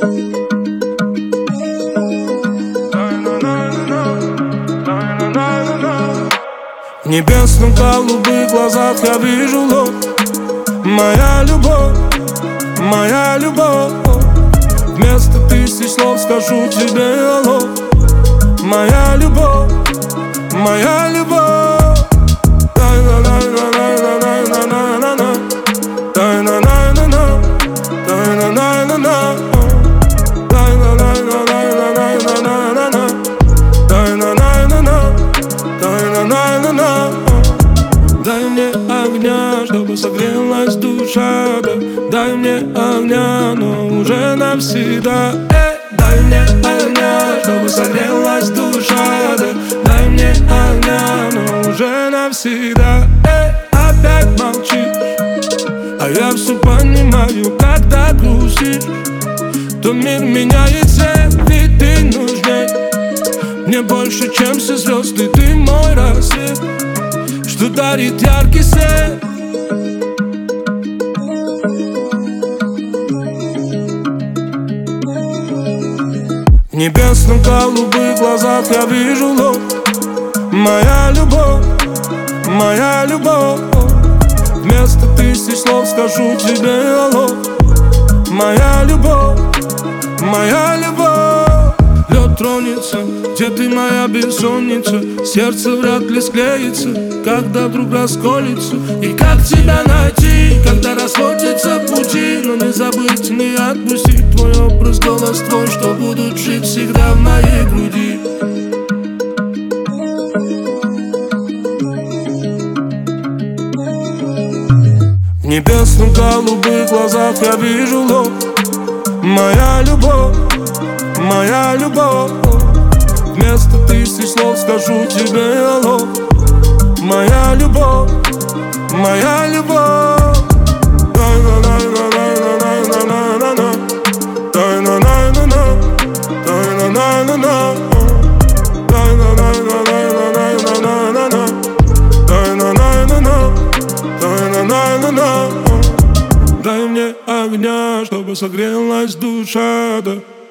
В небесных голубых глазах я вижу ложь. Моя любовь, моя любовь. Вместо тысяч слов скажу тебе алло. Моя любовь, моя любовь. Дай-на-на-на-на-на-на-на-на-на. Дай-на-на-на-на, дай-на-на-на-на. Дай-на-на-на-на-на-на-на-на. Дай-на-на-на-на, дай-на-на-на-на. Дай мне огня, чтобы согрелась душа, да. Дай мне огня, но уже навсегда. Дай мне огня, чтобы согрелась душа, да. Дай мне огня, но уже навсегда. Опять молчишь, а я все понимаю, когда грустишь. То мир меняется, ведь ты нужней мне больше, чем все звезды. Ты мой рассвет, что дарит яркий свет. В небесных голубых глазах я вижу ложь. Моя любовь, моя любовь. Вместо тысяч слов скажу тебе алло. Моя любовь, моя любовь. Лед тронется, где ты моя бессонница. Сердце вряд ли склеится, когда вдруг расколется. И как тебя найти, когда расходятся пути? Но не забыть, не отпустить твой образ, голос твой, что будут жить всегда в моей груди. В небесных голубых глазах я вижу ложь. Моя любовь, моя любовь. Вместо тысяч слов скажу тебе алло. Моя любовь, моя любовь. Дай-на-на-на-на-на-на-на-на. Дай-на-на-на-на, дай-на-на-на-на. Дай-на-на-на-на-на-на-на-на. Дай-на-на-на-на, дай-на-на-на-на. Дай мне огня, чтобы согрелась душа, да.